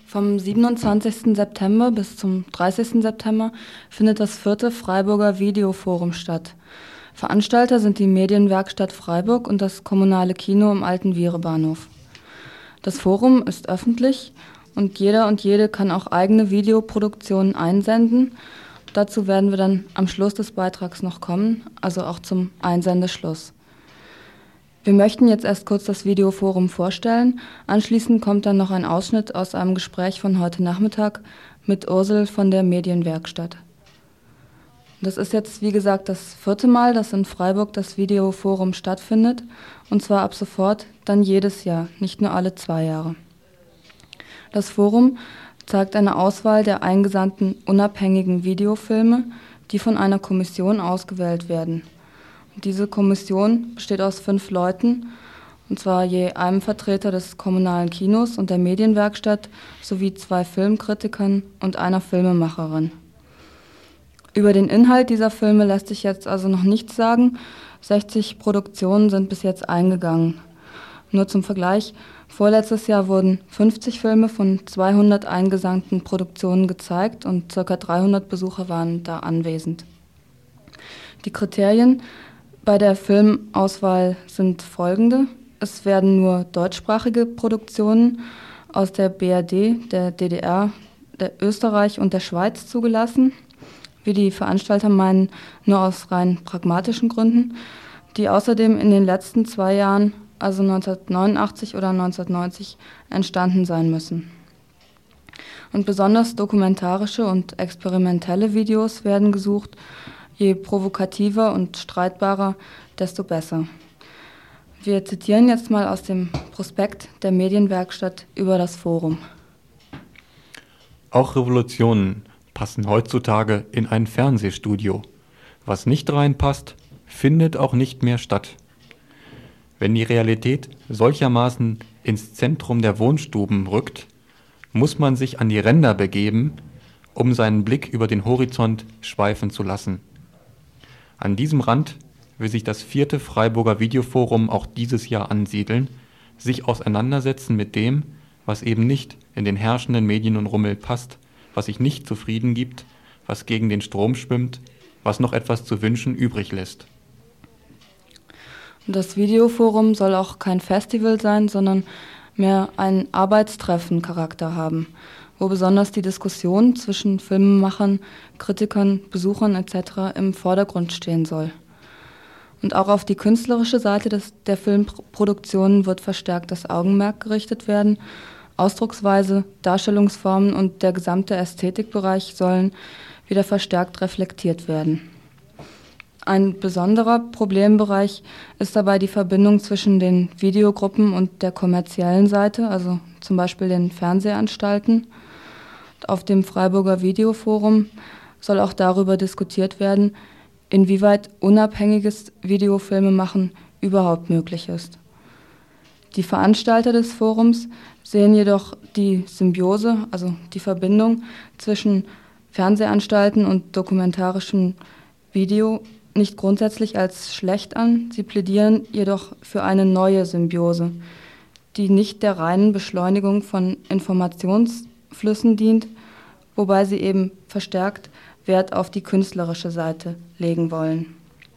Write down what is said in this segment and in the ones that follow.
Vom 27. September bis zum 30. September findet das 4. Freiburger Videoforum statt. Veranstalter sind die Medienwerkstatt Freiburg und das kommunale Kino im Alten Vierebahnhof. Das Forum ist öffentlich und jeder und jede kann auch eigene Videoproduktionen einsenden. Dazu werden wir dann am Schluss des Beitrags noch kommen, also auch zum Einsendeschluss. Wir möchten jetzt erst kurz das Videoforum vorstellen. Anschließend kommt dann noch ein Ausschnitt aus einem Gespräch von heute Nachmittag mit Ursel von der Medienwerkstatt. Das ist jetzt, wie gesagt, das 4. Mal, dass in Freiburg das Videoforum stattfindet. Und zwar ab sofort dann jedes Jahr, nicht nur alle 2 Jahre. Das Forum zeigt eine Auswahl der eingesandten unabhängigen Videofilme, die von einer Kommission ausgewählt werden. Diese Kommission besteht aus 5 Leuten, und zwar je einem Vertreter des kommunalen Kinos und der Medienwerkstatt sowie 2 Filmkritikern und einer Filmemacherin. Über den Inhalt dieser Filme lässt sich jetzt also noch nichts sagen. 60 Produktionen sind bis jetzt eingegangen. Nur zum Vergleich, vorletztes Jahr wurden 50 Filme von 200 eingesandten Produktionen gezeigt und ca. 300 Besucher waren da anwesend. Die Kriterien bei der Filmauswahl sind folgende. Es werden nur deutschsprachige Produktionen aus der BRD, der DDR, der Österreich und der Schweiz zugelassen. Wie die Veranstalter meinen, nur aus rein pragmatischen Gründen, die außerdem in den letzten 2 Jahren, also 1989 oder 1990, entstanden sein müssen. Und besonders dokumentarische und experimentelle Videos werden gesucht. Je provokativer und streitbarer, desto besser. Wir zitieren jetzt mal aus dem Prospekt der Medienwerkstatt über das Forum. Auch Revolutionen passen heutzutage in ein Fernsehstudio. Was nicht reinpasst, findet auch nicht mehr statt. Wenn die Realität solchermaßen ins Zentrum der Wohnstuben rückt, muss man sich an die Ränder begeben, um seinen Blick über den Horizont schweifen zu lassen. An diesem Rand will sich das 4. Freiburger Videoforum auch dieses Jahr ansiedeln, sich auseinandersetzen mit dem, was eben nicht in den herrschenden Medien und Rummel passt, was sich nicht zufrieden gibt, was gegen den Strom schwimmt, was noch etwas zu wünschen übrig lässt. Das Videoforum soll auch kein Festival sein, sondern mehr einen Arbeitstreffen-Charakter haben, wo besonders die Diskussion zwischen Filmemachern, Kritikern, Besuchern etc. im Vordergrund stehen soll. Und auch auf die künstlerische Seite der Filmproduktionen wird verstärkt das Augenmerk gerichtet werden. Ausdrucksweise, Darstellungsformen und der gesamte Ästhetikbereich sollen wieder verstärkt reflektiert werden. Ein besonderer Problembereich ist dabei die Verbindung zwischen den Videogruppen und der kommerziellen Seite, also zum Beispiel den Fernsehanstalten. Auf dem Freiburger Videoforum soll auch darüber diskutiert werden, inwieweit unabhängiges Videofilmemachen überhaupt möglich ist. Die Veranstalter des Forums sehen jedoch die Symbiose, also die Verbindung zwischen Fernsehanstalten und dokumentarischem Video nicht grundsätzlich als schlecht an. Sie plädieren jedoch für eine neue Symbiose, die nicht der reinen Beschleunigung von Informationsflüssen dient, wobei sie eben verstärkt Wert auf die künstlerische Seite legen wollen.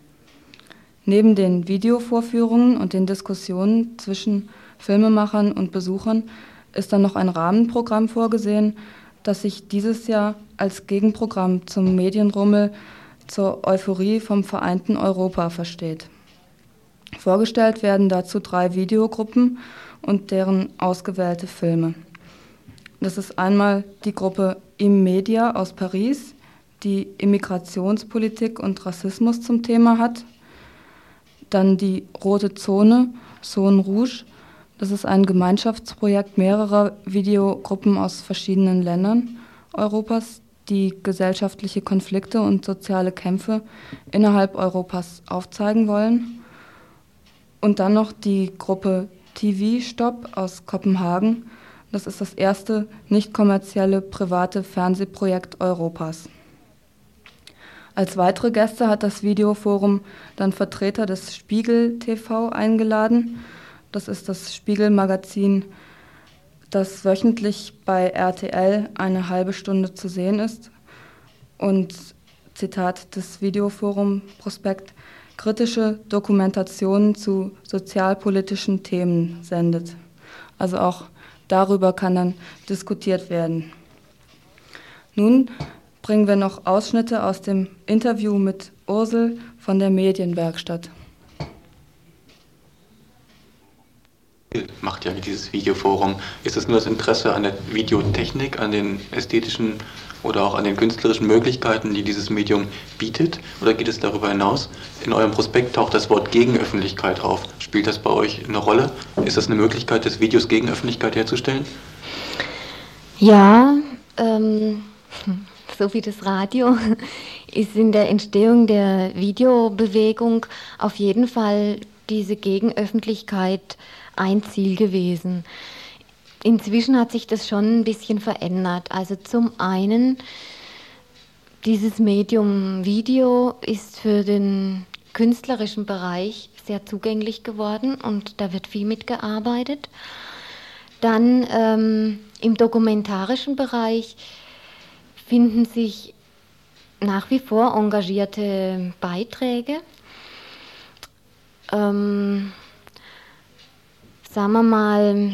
Neben den Videovorführungen und den Diskussionen zwischen Filmemachern und Besuchern ist dann noch ein Rahmenprogramm vorgesehen, das sich dieses Jahr als Gegenprogramm zum Medienrummel zur Euphorie vom vereinten Europa versteht. Vorgestellt werden dazu 3 Videogruppen und deren ausgewählte Filme. Das ist einmal die Gruppe Immedia aus Paris, die Immigrationspolitik und Rassismus zum Thema hat. Dann die Rote Zone, Zone Rouge. Das ist ein Gemeinschaftsprojekt mehrerer Videogruppen aus verschiedenen Ländern Europas, die gesellschaftliche Konflikte und soziale Kämpfe innerhalb Europas aufzeigen wollen. Und dann noch die Gruppe TV Stop aus Kopenhagen. Das ist das erste nicht kommerzielle private Fernsehprojekt Europas. Als weitere Gäste hat das Videoforum dann Vertreter des Spiegel TV eingeladen. Das ist das Spiegelmagazin das wöchentlich bei RTL eine halbe Stunde zu sehen ist und, Zitat des Videoforum-Prospekt, kritische Dokumentationen zu sozialpolitischen Themen sendet. Also auch darüber kann dann diskutiert werden. Nun bringen wir noch Ausschnitte aus dem Interview mit Ursel von der Medienwerkstatt. Macht ja dieses Videoforum. Ist es nur das Interesse an der Videotechnik, an den ästhetischen oder auch an den künstlerischen Möglichkeiten, die dieses Medium bietet? Oder geht es darüber hinaus? In eurem Prospekt taucht das Wort Gegenöffentlichkeit auf. Spielt das bei euch eine Rolle? Ist das eine Möglichkeit des Videos Gegenöffentlichkeit herzustellen? Ja, so wie das Radio ist in der Entstehung der Videobewegung auf jeden Fall diese Gegenöffentlichkeit ein Ziel gewesen. Inzwischen hat sich das schon ein bisschen verändert. Also zum einen, dieses Medium Video ist für den künstlerischen Bereich sehr zugänglich geworden und da wird viel mitgearbeitet. Dann im dokumentarischen Bereich finden sich nach wie vor engagierte Beiträge. Sagen wir mal,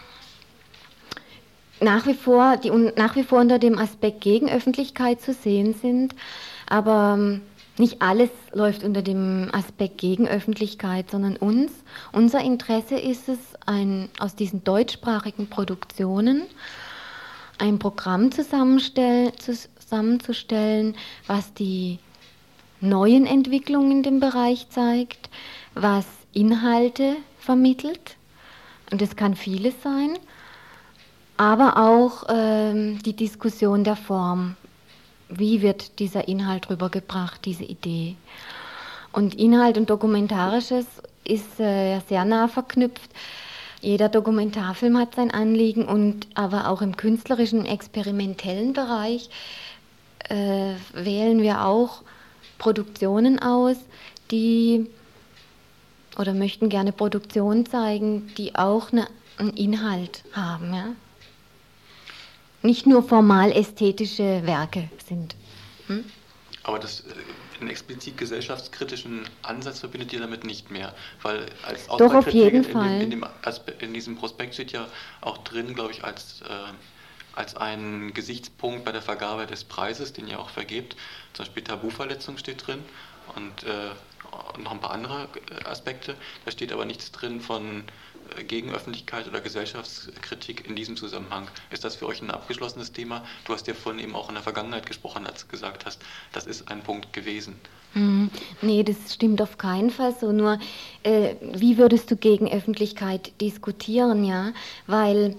nach wie vor unter dem Aspekt Gegenöffentlichkeit zu sehen sind, aber nicht alles läuft unter dem Aspekt Gegenöffentlichkeit, sondern unser Interesse ist es, aus diesen deutschsprachigen Produktionen ein Programm zusammenzustellen, was die neuen Entwicklungen in dem Bereich zeigt, was Inhalte vermittelt, und das kann vieles sein, aber auch die Diskussion der Form. Wie wird dieser Inhalt rübergebracht, diese Idee? Und Inhalt und Dokumentarisches ist sehr nah verknüpft. Jeder Dokumentarfilm hat sein Anliegen, aber auch im künstlerischen, experimentellen Bereich wählen wir auch Produktionen aus, oder möchten gerne Produktionen zeigen, die auch einen Inhalt haben. Ja? Nicht nur formal ästhetische Werke sind. Aber einen explizit gesellschaftskritischen Ansatz verbindet ihr damit nicht mehr, weil als Doch, auf jeden Fall. In diesem Prospekt steht ja auch drin, glaube ich, als ein Gesichtspunkt bei der Vergabe des Preises, den ihr auch vergebt, zum Beispiel Tabuverletzung steht drin und noch ein paar andere Aspekte. Da steht aber nichts drin von Gegenöffentlichkeit oder Gesellschaftskritik in diesem Zusammenhang. Ist das für euch ein abgeschlossenes Thema? Du hast ja vorhin eben auch in der Vergangenheit gesprochen, als du gesagt hast, das ist ein Punkt gewesen. Nee, das stimmt auf keinen Fall so. Nur, wie würdest du Gegenöffentlichkeit diskutieren, ja? Weil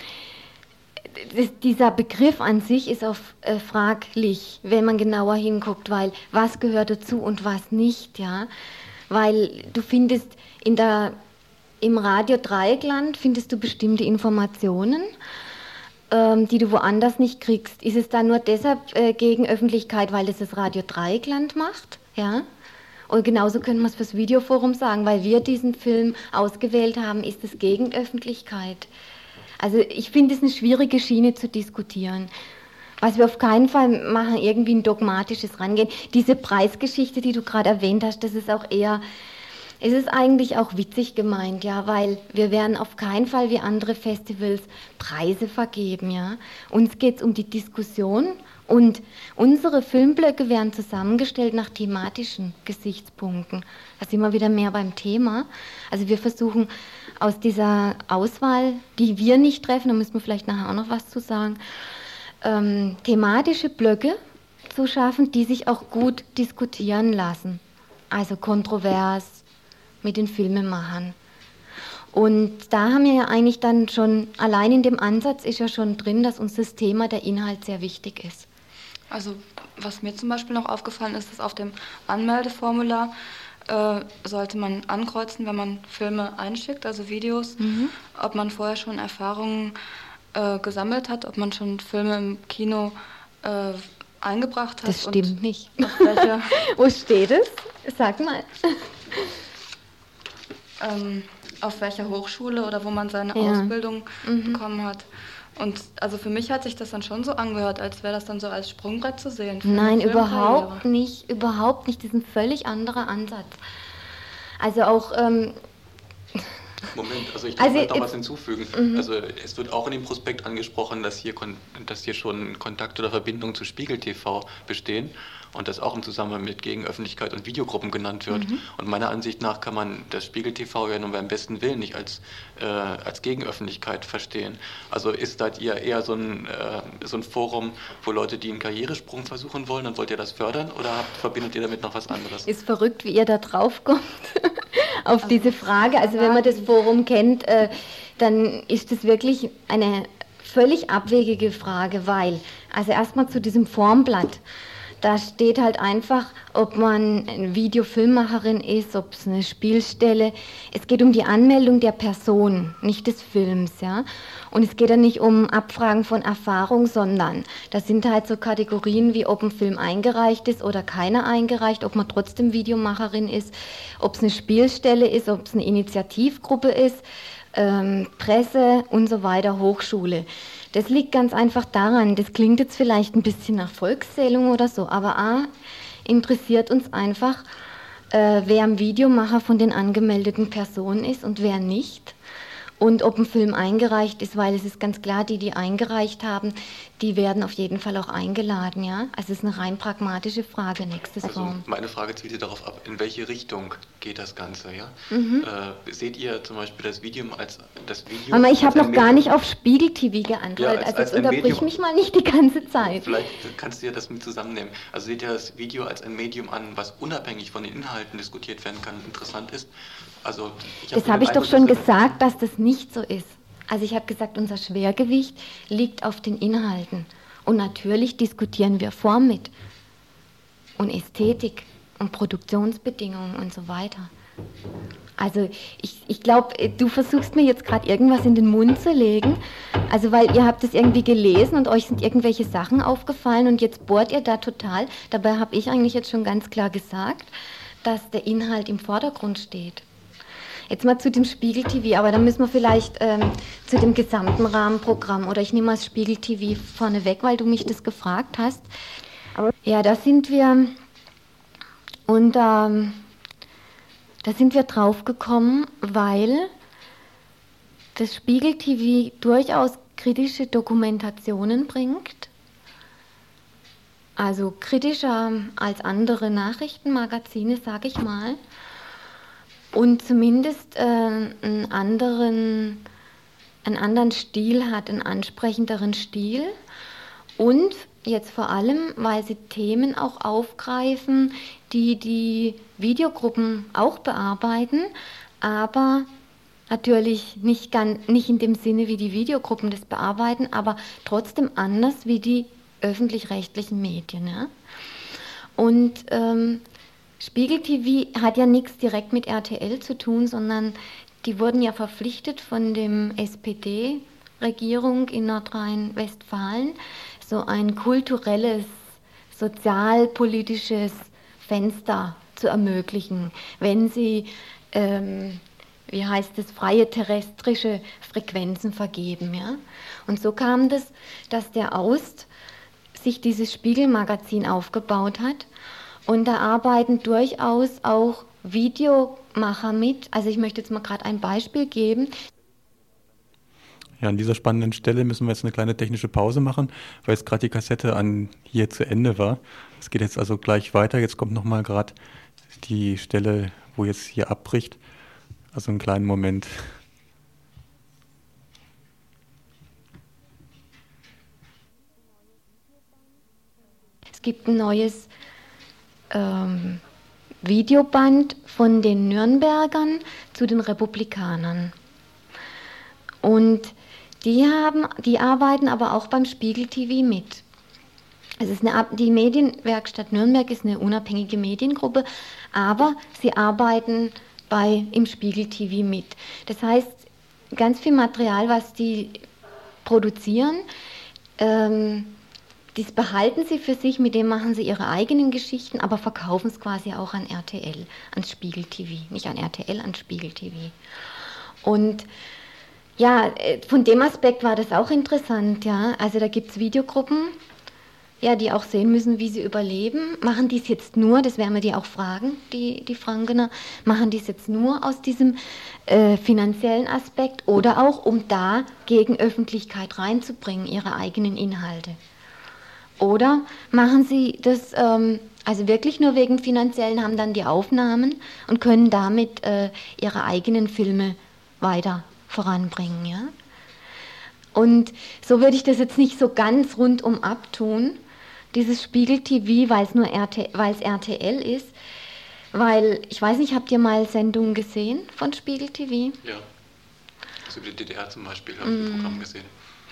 dieser Begriff an sich ist auch fraglich, wenn man genauer hinguckt, weil was gehört dazu und was nicht, ja? Weil du findest im Radio-Dreieckland findest du bestimmte Informationen, die du woanders nicht kriegst. Ist es dann nur deshalb Gegenöffentlichkeit, weil es das Radio-Dreieckland macht? Ja? Und genauso könnte man es fürs Videoforum sagen, weil wir diesen Film ausgewählt haben, ist es Gegenöffentlichkeit. Also ich finde es eine schwierige Schiene zu diskutieren. Was wir auf keinen Fall machen, irgendwie ein dogmatisches Rangehen. Diese Preisgeschichte, die du gerade erwähnt hast, das ist auch eher... Es ist eigentlich auch witzig gemeint, ja, weil wir werden auf keinen Fall wie andere Festivals Preise vergeben, ja. Uns geht es um die Diskussion und unsere Filmblöcke werden zusammengestellt nach thematischen Gesichtspunkten. Da sind wir wieder mehr beim Thema. Also wir versuchen aus dieser Auswahl, die wir nicht treffen, da müssen wir vielleicht nachher auch noch was zu sagen, thematische Blöcke zu schaffen, die sich auch gut diskutieren lassen. Also kontrovers, mit den Filmemachern. Und da haben wir ja eigentlich dann schon, allein in dem Ansatz ist ja schon drin, dass uns das Thema der Inhalt sehr wichtig ist. Also was mir zum Beispiel noch aufgefallen ist, dass auf dem Anmeldeformular sollte man ankreuzen, wenn man Filme einschickt, also Videos, ob man vorher schon Erfahrungen gesammelt hat, ob man schon Filme im Kino eingebracht hat. Das stimmt nicht. Wo steht es? Sag mal. auf welcher Hochschule oder wo man seine Ausbildung bekommen hat. Und also für mich hat sich das dann schon so angehört, als wäre das dann so als Sprungbrett zu sehen. Nein, überhaupt nicht. Das ist ein völlig anderer Ansatz. Also auch... Moment, also ich darf noch was hinzufügen. Also es wird auch in dem Prospekt angesprochen, dass hier schon Kontakt oder Verbindungen zu Spiegel TV bestehen und das auch im Zusammenhang mit Gegenöffentlichkeit und Videogruppen genannt wird. Und meiner Ansicht nach kann man das Spiegel TV ja nun beim besten Willen nicht als Gegenöffentlichkeit verstehen. Also seid ihr eher so ein Forum, wo Leute, die einen Karrieresprung versuchen wollen, dann wollt ihr das fördern oder verbindet ihr damit noch was anderes? Ist verrückt, wie ihr da drauf kommt. Auf diese Frage. Also wenn man das Forum kennt, dann ist das wirklich eine völlig abwegige Frage, weil, also erstmal zu diesem Formblatt, da steht halt einfach, ob man eine Videofilmmacherin ist, ob es eine Spielstelle, es geht um die Anmeldung der Person, nicht des Films, ja. Und es geht ja nicht um Abfragen von Erfahrung, sondern das sind halt so Kategorien wie, ob ein Film eingereicht ist oder keiner eingereicht, ob man trotzdem Videomacherin ist, ob es eine Spielstelle ist, ob es eine Initiativgruppe ist, Presse und so weiter, Hochschule. Das liegt ganz einfach daran, das klingt jetzt vielleicht ein bisschen nach Volkszählung oder so, aber A, interessiert uns einfach, wer ein Videomacher von den angemeldeten Personen ist und wer nicht. Und ob ein Film eingereicht ist, weil es ist ganz klar, die eingereicht haben, die werden auf jeden Fall auch eingeladen, ja. Also es ist eine rein pragmatische Frage, nächstes Form. Meine Frage zielte darauf ab, in welche Richtung geht das Ganze, ja? Seht ihr zum Beispiel das Video als das Video... Mama, ich habe noch gar nicht auf Spiegel TV geantwortet, ja, also jetzt unterbrich mich mal nicht die ganze Zeit. Vielleicht kannst du ja das mit zusammennehmen. Also seht ihr das Video als ein Medium an, was unabhängig von den Inhalten diskutiert werden kann, interessant ist? Also, das habe ich doch schon gesagt, dass das nicht so ist. Also ich habe gesagt, unser Schwergewicht liegt auf den Inhalten. Und natürlich diskutieren wir Form mit. Und Ästhetik und Produktionsbedingungen und so weiter. Also ich glaube, du versuchst mir jetzt gerade irgendwas in den Mund zu legen. Also weil ihr habt es irgendwie gelesen und euch sind irgendwelche Sachen aufgefallen und jetzt bohrt ihr da total. Dabei habe ich eigentlich jetzt schon ganz klar gesagt, dass der Inhalt im Vordergrund steht. Jetzt mal zu dem Spiegel TV, aber dann müssen wir vielleicht zu dem gesamten Rahmenprogramm, oder ich nehme mal das Spiegel TV vorne weg, weil du mich das gefragt hast. Aber ja, da sind wir drauf gekommen, weil das Spiegel TV durchaus kritische Dokumentationen bringt, also kritischer als andere Nachrichtenmagazine, sage ich mal. Und zumindest einen anderen Stil hat, einen ansprechenderen Stil. Und jetzt vor allem, weil sie Themen auch aufgreifen, die Videogruppen auch bearbeiten, aber natürlich nicht in dem Sinne, wie die Videogruppen das bearbeiten, aber trotzdem anders wie die öffentlich-rechtlichen Medien. Ja? Und Spiegel TV hat ja nichts direkt mit RTL zu tun, sondern die wurden ja verpflichtet von dem SPD-Regierung in Nordrhein-Westfalen, so ein kulturelles, sozialpolitisches Fenster zu ermöglichen, wenn sie, freie terrestrische Frequenzen vergeben. Ja? Und so kam das, dass der Aust sich dieses Spiegelmagazin aufgebaut hat. Und da arbeiten durchaus auch Videomacher mit. Also ich möchte jetzt mal gerade ein Beispiel geben. Ja, an dieser spannenden Stelle müssen wir jetzt eine kleine technische Pause machen, weil jetzt gerade die Kassette hier zu Ende war. Es geht jetzt also gleich weiter. Jetzt kommt nochmal gerade die Stelle, wo jetzt hier abbricht. Also einen kleinen Moment. Es gibt ein neues Videoband von den Nürnbergern zu den Republikanern. Und die arbeiten aber auch beim Spiegel TV mit. Die Medienwerkstatt Nürnberg ist eine unabhängige Mediengruppe, aber sie arbeiten im Spiegel TV mit. Das heißt, ganz viel Material, was die produzieren, das behalten sie für sich, mit dem machen sie ihre eigenen Geschichten, aber verkaufen es quasi auch an RTL, ans Spiegel TV. Nicht an RTL, an Spiegel TV. Und ja, von dem Aspekt war das auch interessant, ja. Also da gibt es Videogruppen, ja, die auch sehen müssen, wie sie überleben. Machen die es jetzt nur, das werden wir die auch fragen, die Frankener, machen die es jetzt nur aus diesem finanziellen Aspekt oder auch, um da gegen Öffentlichkeit reinzubringen, ihre eigenen Inhalte? Oder machen sie das also wirklich nur wegen finanziellen, haben dann die Aufnahmen und können damit ihre eigenen Filme weiter voranbringen, ja? Und so würde ich das jetzt nicht so ganz rundum abtun, dieses Spiegel-TV, weil es RTL ist, weil, ich weiß nicht, habt ihr mal Sendungen gesehen von Spiegel-TV? Ja, also über die DDR zum Beispiel habe ich ein Programm gesehen.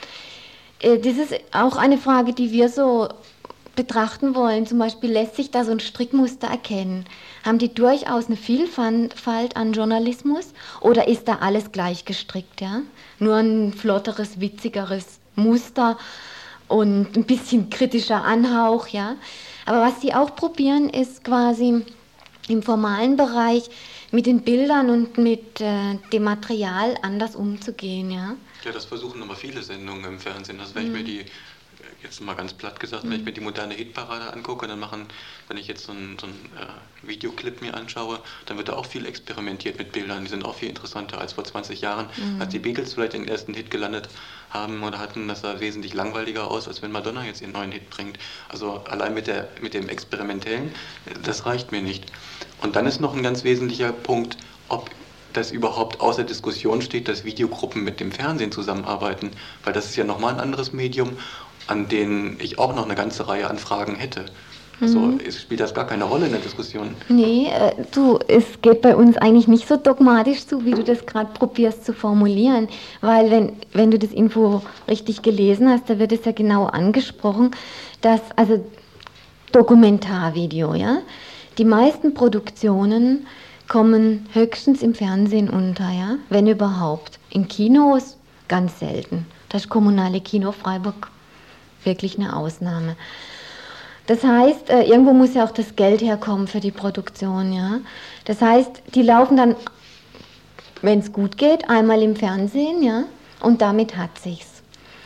Das ist auch eine Frage, die wir so betrachten wollen. Zum Beispiel, lässt sich da so ein Strickmuster erkennen? Haben die durchaus eine Vielfalt an Journalismus oder ist da alles gleich gestrickt? Ja? Nur ein flotteres, witzigeres Muster und ein bisschen kritischer Anhauch. Ja? Aber was die auch probieren, ist quasi im formalen Bereich mit den Bildern und mit dem Material anders umzugehen. Ja? Ja, das versuchen aber viele Sendungen im Fernsehen. Also wenn ich mir die, jetzt mal ganz platt gesagt, wenn ich mir die moderne Hitparade angucke, wenn ich jetzt so einen Videoclip mir anschaue, dann wird da auch viel experimentiert mit Bildern. Die sind auch viel interessanter als vor 20 Jahren, als die Beatles vielleicht den ersten Hit gelandet haben oder hatten. Das sah wesentlich langweiliger aus, als wenn Madonna jetzt ihren neuen Hit bringt. Also allein mit dem Experimentellen, das reicht mir nicht. Und dann ist noch ein ganz wesentlicher Punkt, ob das überhaupt außer Diskussion steht, dass Videogruppen mit dem Fernsehen zusammenarbeiten, weil das ist ja nochmal ein anderes Medium, an dem ich auch noch eine ganze Reihe an Fragen hätte. Also spielt das gar keine Rolle in der Diskussion. Nee, es geht bei uns eigentlich nicht so dogmatisch zu, wie du das gerade probierst zu formulieren, weil wenn du das Info richtig gelesen hast, da wird es ja genau angesprochen, dass, also Dokumentarvideo, ja, die meisten Produktionen kommen höchstens im Fernsehen unter, ja, wenn überhaupt. In Kinos ganz selten. Das kommunale Kino Freiburg wirklich eine Ausnahme. Das heißt, irgendwo muss ja auch das Geld herkommen für die Produktion, ja. Das heißt, die laufen dann, wenn es gut geht, einmal im Fernsehen, ja, und damit hat sich's.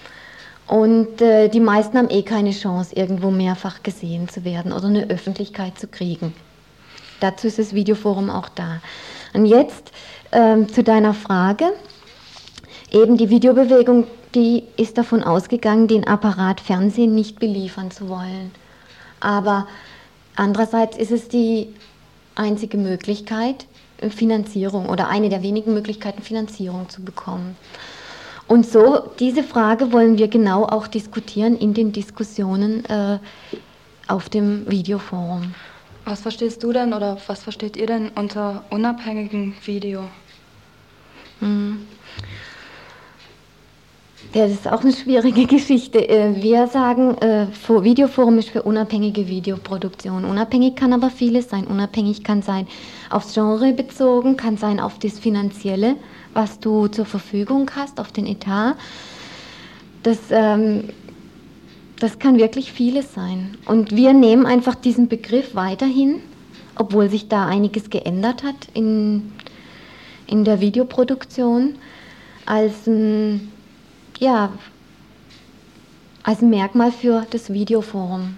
Und die meisten haben keine Chance, irgendwo mehrfach gesehen zu werden oder eine Öffentlichkeit zu kriegen. Dazu ist das Videoforum auch da. Und jetzt zu deiner Frage. Eben die Videobewegung, die ist davon ausgegangen, den Apparat Fernsehen nicht beliefern zu wollen. Aber andererseits ist es die einzige Möglichkeit, Finanzierung oder eine der wenigen Möglichkeiten, Finanzierung zu bekommen. Und so, diese Frage wollen wir genau auch diskutieren in den Diskussionen auf dem Videoforum. Was verstehst du denn oder was versteht ihr denn unter unabhängigem Video? Ja, das ist auch eine schwierige Geschichte. Wir sagen, Videoforum ist für unabhängige Videoproduktion. Unabhängig kann aber vieles sein. Unabhängig kann sein aufs Genre bezogen, kann sein auf das Finanzielle, was du zur Verfügung hast, auf den Etat. Das kann wirklich vieles sein. Und wir nehmen einfach diesen Begriff weiterhin, obwohl sich da einiges geändert hat in der Videoproduktion, als ein Merkmal für das Videoforum.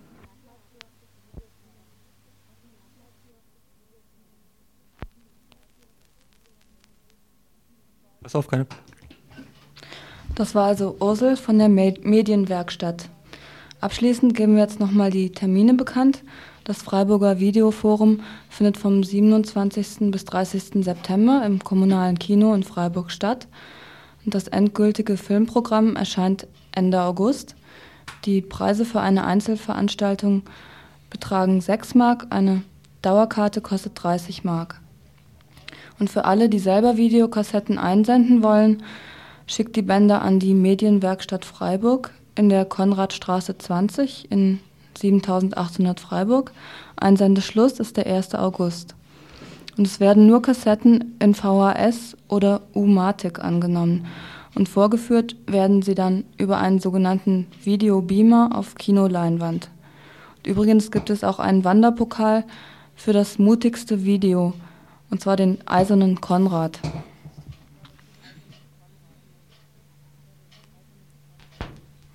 Pass auf, keine. Das war also Ursel von der Medienwerkstatt. Abschließend geben wir jetzt nochmal die Termine bekannt. Das Freiburger Videoforum findet vom 27. bis 30. September im Kommunalen Kino in Freiburg statt. Und das endgültige Filmprogramm erscheint Ende August. Die Preise für eine Einzelveranstaltung betragen 6 Mark, eine Dauerkarte kostet 30 Mark. Und für alle, die selber Videokassetten einsenden wollen, schickt die Bänder an die Medienwerkstatt Freiburg in der Konradstraße 20 in 7800 Freiburg. Einsendeschluss ist der 1. August. Und es werden nur Kassetten in VHS oder U-Matic angenommen. Und vorgeführt werden sie dann über einen sogenannten Videobeamer auf Kinoleinwand. Und übrigens gibt es auch einen Wanderpokal für das mutigste Video, und zwar den Eisernen Konrad.